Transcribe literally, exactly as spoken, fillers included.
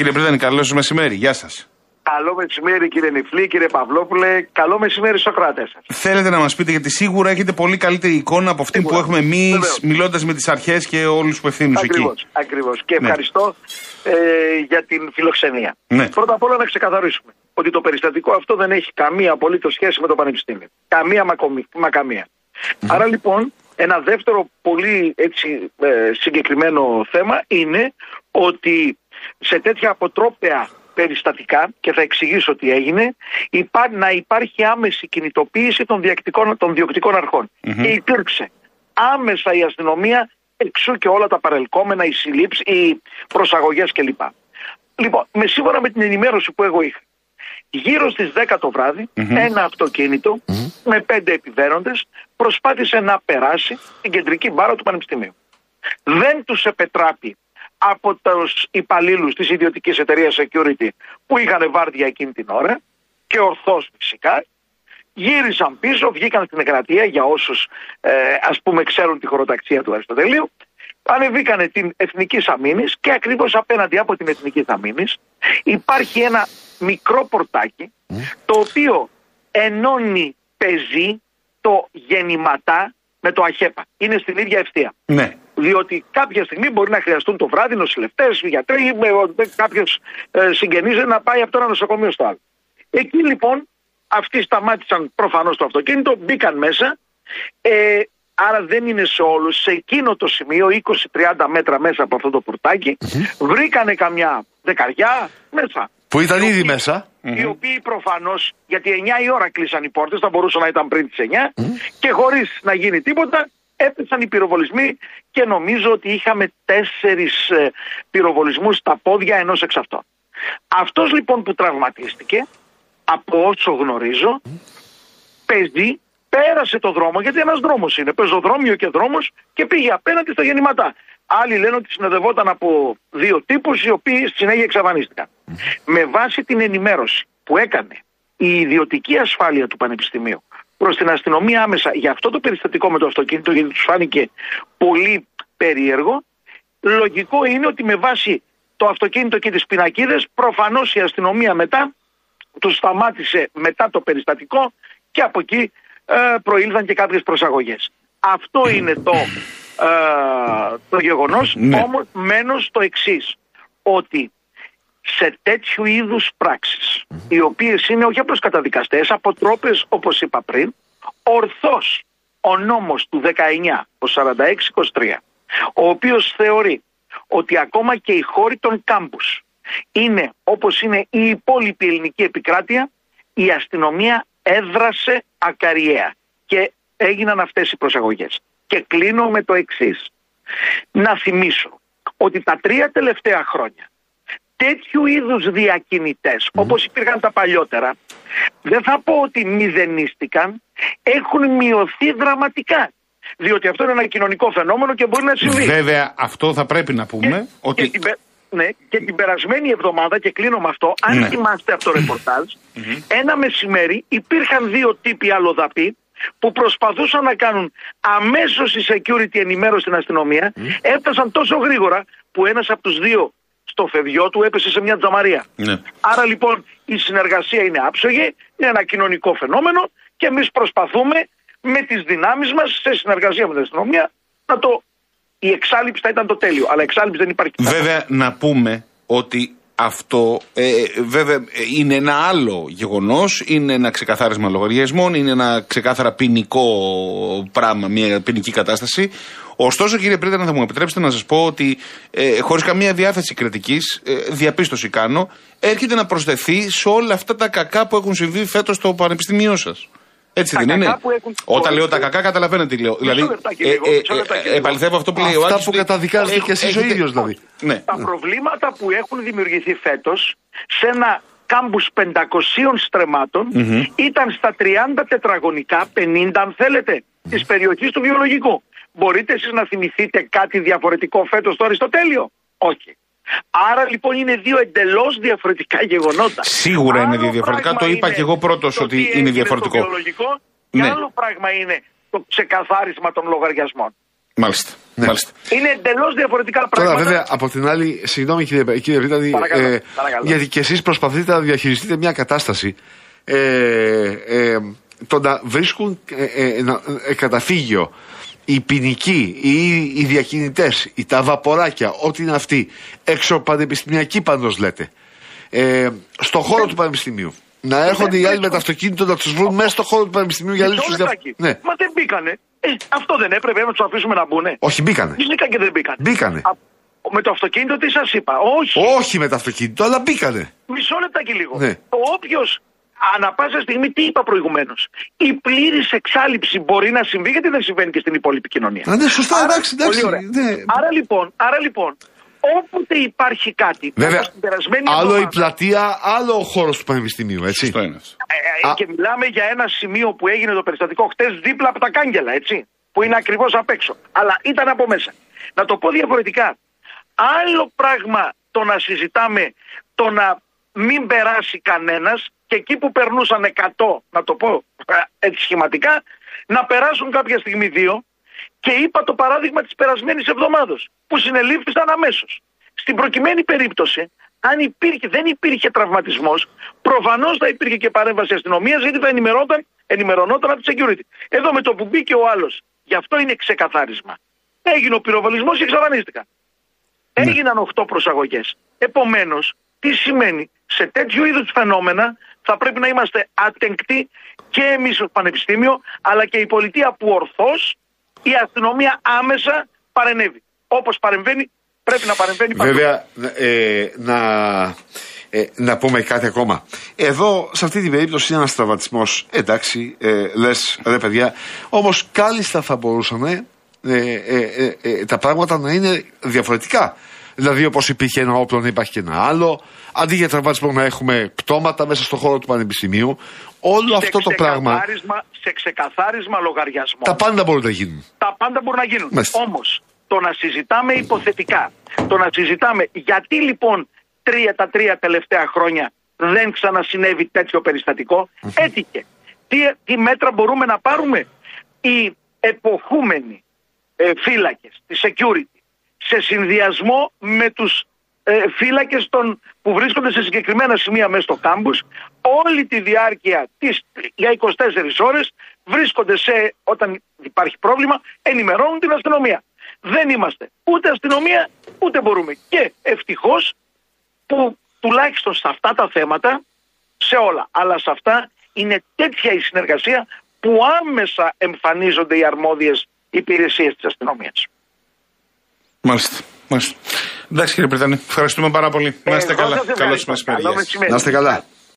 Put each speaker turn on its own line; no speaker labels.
Κύριε Πρίτανη, καλό σας μεσημέρι. Γεια σας.
Καλό μεσημέρι κύριε Νιφλή, κύριε Παυλόπουλε. Καλό μεσημέρι στους ακροατές σας.
Θέλετε να μας πείτε, γιατί σίγουρα έχετε πολύ καλύτερη εικόνα από αυτή σίγουρα που έχουμε εμείς, μιλώντας με τις αρχές και όλους τους υπευθύνους εκεί.
Ακριβώς, ακριβώς. Και ναι. ευχαριστώ ε, για την φιλοξενία.
Ναι.
Πρώτα απ' όλα να ξεκαθαρίσουμε ότι το περιστατικό αυτό δεν έχει καμία απολύτως σχέση με το Πανεπιστήμιο. Καμία μακομι, μακαμία. Mm. Άρα λοιπόν ένα δεύτερο πολύ έτσι, ε, συγκεκριμένο θέμα είναι ότι σε τέτοια αποτρόπαια περιστατικά, και θα εξηγήσω τι έγινε, υπά, να υπάρχει άμεση κινητοποίηση των, των διοκτικών αρχών. Mm-hmm. Και υπήρξε άμεσα η αστυνομία, εξού και όλα τα παρελκόμενα, οι συλλήψεις, οι προσαγωγές κλπ. Λοιπόν, με σύμφωνα με την ενημέρωση που εγώ είχα, γύρω στις δέκα το βράδυ, mm-hmm. ένα αυτοκίνητο mm-hmm. με πέντε επιβαίνοντες προσπάθησε να περάσει την κεντρική μπάρα του Πανεπιστημίου. Δεν τους επετράπη από τους υπαλλήλους της ιδιωτικής εταιρείας security που είχαν βάρδια εκείνη την ώρα, και ορθώς φυσικά, γύρισαν πίσω, βγήκαν στην Εκρατεία, για όσους ε, ας πούμε ξέρουν τη χωροταξία του Αριστοτελείου, ανεβήκανε την Εθνικής Αμήνης, και ακριβώς απέναντι από την Εθνικής Αμήνης υπάρχει ένα μικρό πορτάκι mm. το οποίο ενώνει πεζή το γεννηματά με το αχέπα. Είναι στην ίδια ευθεία.
Ναι.
Διότι κάποια στιγμή μπορεί να χρειαστούν το βράδυ νοσηλευτές, γιατροί, κάποιος ε, συγγενής να πάει από το ένα νοσοκομείο στο άλλο. Εκεί λοιπόν αυτοί σταμάτησαν προφανώς το αυτοκίνητο, μπήκαν μέσα, ε, άρα δεν είναι σε όλους. Σε εκείνο το σημείο, είκοσι με τριάντα μέτρα μέσα από αυτό το πορτάκι, mm-hmm. βρήκανε καμιά δεκαριά μέσα.
Που ήταν ήδη οποίοι, μέσα.
Οι οποίοι προφανώς, γιατί εννιά η ώρα κλείσαν οι πόρτες, θα μπορούσαν να ήταν πριν τις εννιά, mm. και χωρίς να γίνει τίποτα, έπεσαν οι πυροβολισμοί, και νομίζω ότι είχαμε τέσσερις ε, πυροβολισμούς στα πόδια ενός εξ αυτών. Αυτός λοιπόν που τραυματίστηκε, από όσο γνωρίζω, mm. παίζει, πέρασε το δρόμο, γιατί ένας δρόμος είναι, πεζοδρόμιο και δρόμος, και πήγε απέναντι στα γεννηματά. Άλλοι λένε ότι συνοδευόταν από δύο τύπους, οι οποίοι στη συνέχεια εξαφανίστηκαν. Mm. Με βάση την ενημέρωση που έκανε η ιδιωτική ασφάλεια του Πανεπιστημίου προς την αστυνομία άμεσα για αυτό το περιστατικό με το αυτοκίνητο, γιατί τους φάνηκε πολύ περίεργο, λογικό είναι ότι με βάση το αυτοκίνητο και τις πινακίδες, προφανώς η αστυνομία μετά τους σταμάτησε μετά το περιστατικό, και από εκεί ε, προήλθαν και κάποιες προσαγωγές. Αυτό είναι το, ε, το γεγονός, ναι. Όμως μένω στο εξής, ότι σε τέτοιου είδους πράξεις, mm-hmm. οι οποίες είναι όχι απλώς καταδικαστές, αποτρόπες όπως είπα πριν, ορθώς ο νόμος του δεκαεννιά, ο σαράντα έξι είκοσι τρία, ο οποίος θεωρεί ότι ακόμα και οι χώροι των κάμπους είναι όπως είναι η υπόλοιπη ελληνική επικράτεια, η αστυνομία έδρασε ακαριέα και έγιναν αυτές οι προσαγωγές. Και κλείνω με το εξής. Να θυμίσω ότι τα τρία τελευταία χρόνια τέτοιου είδους διακινητές, mm. όπως υπήρχαν τα παλιότερα, δεν θα πω ότι μηδενίστηκαν, έχουν μειωθεί δραματικά. Διότι αυτό είναι ένα κοινωνικό φαινόμενο και μπορεί να συμβεί.
Βέβαια, αυτό θα πρέπει να πούμε.
Και,
ότι...
και, την, ναι, και την περασμένη εβδομάδα, και κλείνω με αυτό, αν ναι. θυμάστε αυτό το ρεπορτάζ, mm-hmm. ένα μεσημέρι υπήρχαν δύο τύποι αλλοδαποί που προσπαθούσαν να κάνουν αμέσως η security ενημέρωση στην αστυνομία, mm. έφτασαν τόσο γρήγορα που ένας από τους δύο στο φευγιό του έπεσε σε μια τζαμαρία. Ναι. Άρα λοιπόν η συνεργασία είναι άψογη, είναι ένα κοινωνικό φαινόμενο, και εμείς προσπαθούμε με τις δυνάμεις μας, σε συνεργασία με την αστυνομία, να το... η εξάλειψη θα ήταν το τέλειο, αλλά εξάλειψη δεν υπάρχει.
Βέβαια να πούμε ότι αυτό ε, βέβαια είναι ένα άλλο γεγονός, είναι ένα ξεκαθάρισμα λογαριασμών, είναι ένα ξεκάθαρα ποινικό πράγμα, μια ποινική κατάσταση. Ωστόσο, κύριε Πρίτανα, θα μου επιτρέψετε να σας πω ότι ε, χωρίς καμία διάθεση κριτικής, ε, διαπίστωση κάνω, έρχεται να προσθεθεί σε όλα αυτά τα κακά που έχουν συμβεί φέτος στο πανεπιστήμιό σας. Έτσι δεν είναι?
Έχουν...
Όταν λέω τα κακά, καταλαβαίνετε τι λέω. Δηλαδή, ε, ε, ε, επαληθεύω αυτό που λέει ο Άκης.
Αυτά που καταδικάζετε και εσείς ο ίδιος δηλαδή.
Ναι.
Τα προβλήματα που έχουν δημιουργηθεί φέτος σε ένα κάμπους πεντακοσίων στρεμμάτων mm-hmm. ήταν στα τριάντα τετραγωνικά, πενήντα αν θέλετε, mm-hmm. της περιοχής του βιολογικού. Μπορείτε εσείς να θυμηθείτε κάτι διαφορετικό φέτος στο Αριστοτέλειο? Όχι. Άρα λοιπόν είναι δύο εντελώς διαφορετικά γεγονότα.
Σίγουρα άλλο είναι δύο διαφορετικά. Το είπα και εγώ πρώτος ότι είναι διαφορετικό.
Το βιολογικό, ναι. Και άλλο πράγμα είναι το ξεκαθάρισμα των λογαριασμών.
Μάλιστα.
Ναι.
Μάλιστα.
Είναι εντελώς διαφορετικά πράγματα.
Τώρα, βέβαια, από την άλλη, συγγνώμη κύριε, κύριε Βρήτανη,
Παρακαλώ,
ε,
παρακαλώ.
γιατί και εσείς προσπαθείτε να διαχειριστείτε μια κατάσταση. Ε, ε, το να βρίσκουν ε, ε, ένα ε, καταφύγιο οι ποινικοί, οι, οι διακινητές, οι τα βαποράκια, ό,τι είναι αυτοί, εξωπανεπιστημιακοί πάντως λέτε, ε, στο χώρο του πανεπιστημίου. Να έρχονται οι άλλοι με το αυτοκίνητο να τους βρουν μέσα στο χώρο του πανεπιστημίου για λύσεις τους δια... Ναι.
Μα δεν μπήκανε. Ε, αυτό δεν έπρεπε να τους αφήσουμε να μπουνε.
Όχι, μπήκανε.
Φυσικά και δεν μπήκανε.
Μπήκανε.
Α, με το αυτοκίνητο τι σας είπα. Όχι.
Όχι με το αυτοκίνητο, αλλά μπήκανε.
Μισό λεπτάκι λίγο.
Ναι.
Το όποιος ανά πάσα στιγμή, τι είπα προηγουμένως, η πλήρης εξάλειψη μπορεί να συμβεί, γιατί δεν συμβαίνει και στην υπόλοιπη κοινωνία.
Α, ναι, σωστά,
Άρα,
εντάξει, εντάξει.
πολύ ωραία.
Ναι.
Άρα λοιπόν, άρα λοιπόν, όποτε υπάρχει κάτι.
Βέβαια, άλλο
εβδομάδα,
η πλατεία, άλλο ο χώρος του πανεπιστημίου, έτσι.
Αυτό είναι.
Ε, ε, και μιλάμε για ένα σημείο που έγινε το περιστατικό χτες δίπλα από τα κάγκελα, έτσι. Που είναι ακριβώς απ' έξω. Αλλά ήταν από μέσα. Να το πω διαφορετικά. Άλλο πράγμα το να συζητάμε, το να μην περάσει κανένας, και εκεί που περνούσαν εκατό, να το πω έτσι σχηματικά, να περάσουν κάποια στιγμή δύο. Και είπα το παράδειγμα της περασμένης εβδομάδος, που συνελήφθησαν αμέσως. Στην προκειμένη περίπτωση, αν υπήρχε, δεν υπήρχε τραυματισμός, προφανώς θα υπήρχε και παρέμβαση αστυνομίας, γιατί θα ενημερώνονταν, ενημερωνόταν από τη security. Εδώ με το που μπήκε ο άλλος, γι' αυτό είναι ξεκαθάρισμα. Έγινε ο πυροβολισμός και εξαφανίστηκαν. Ναι. Έγιναν οκτώ προσαγωγές. Επομένως, τι σημαίνει, σε τέτοιου είδους φαινόμενα θα πρέπει να είμαστε ατεγκτοί και εμείς στο πανεπιστήμιο, αλλά και η πολιτεία που ορθώς η αστυνομία άμεσα παρενέβη. Όπως παρεμβαίνει, πρέπει να παρεμβαίνει παντού.
Βέβαια, ε, να, ε, να πούμε κάτι ακόμα. Εδώ, σε αυτή την περίπτωση, είναι ένας τραυματισμός. Εντάξει, ε, λες, ρε παιδιά, όμως κάλλιστα θα μπορούσαν ε, ε, ε, ε, τα πράγματα να είναι διαφορετικά. Δηλαδή, όπως υπήρχε ένα όπλο, να υπάρχει και ένα άλλο. Αντί για τραυματισμό, να έχουμε πτώματα μέσα στον χώρο του πανεπιστημίου. Όλο σε αυτό το πράγμα.
Σε ξεκαθάρισμα λογαριασμό.
Τα πάντα μπορούν να γίνουν.
Τα πάντα μπορούν να γίνουν.
Μάλιστα.
Όμως, το να συζητάμε υποθετικά, το να συζητάμε γιατί λοιπόν τρία, τα τρία τελευταία χρόνια δεν ξανασυνέβη τέτοιο περιστατικό, mm-hmm. έτυχε. Τι, τι μέτρα μπορούμε να πάρουμε? Οι εποχούμενοι ε, φύλακες, τη security, σε συνδυασμό με τους ε, φύλακες των, που βρίσκονται σε συγκεκριμένα σημεία μέσα στο κάμπους, όλη τη διάρκεια της, για είκοσι τέσσερις ώρες βρίσκονται σε, όταν υπάρχει πρόβλημα, ενημερώνουν την αστυνομία. Δεν είμαστε ούτε αστυνομία, ούτε μπορούμε. Και ευτυχώς που τουλάχιστον σε αυτά τα θέματα, σε όλα, αλλά σε αυτά είναι τέτοια η συνεργασία που άμεσα εμφανίζονται οι αρμόδιες υπηρεσίες της αστυνομίας.
Μάλιστα. Μάλιστα. Εντάξει κύριε Πρετανή, ευχαριστούμε πάρα πολύ. Να είστε καλά. Καλό σας μεσημέρι.
Να είστε καλά.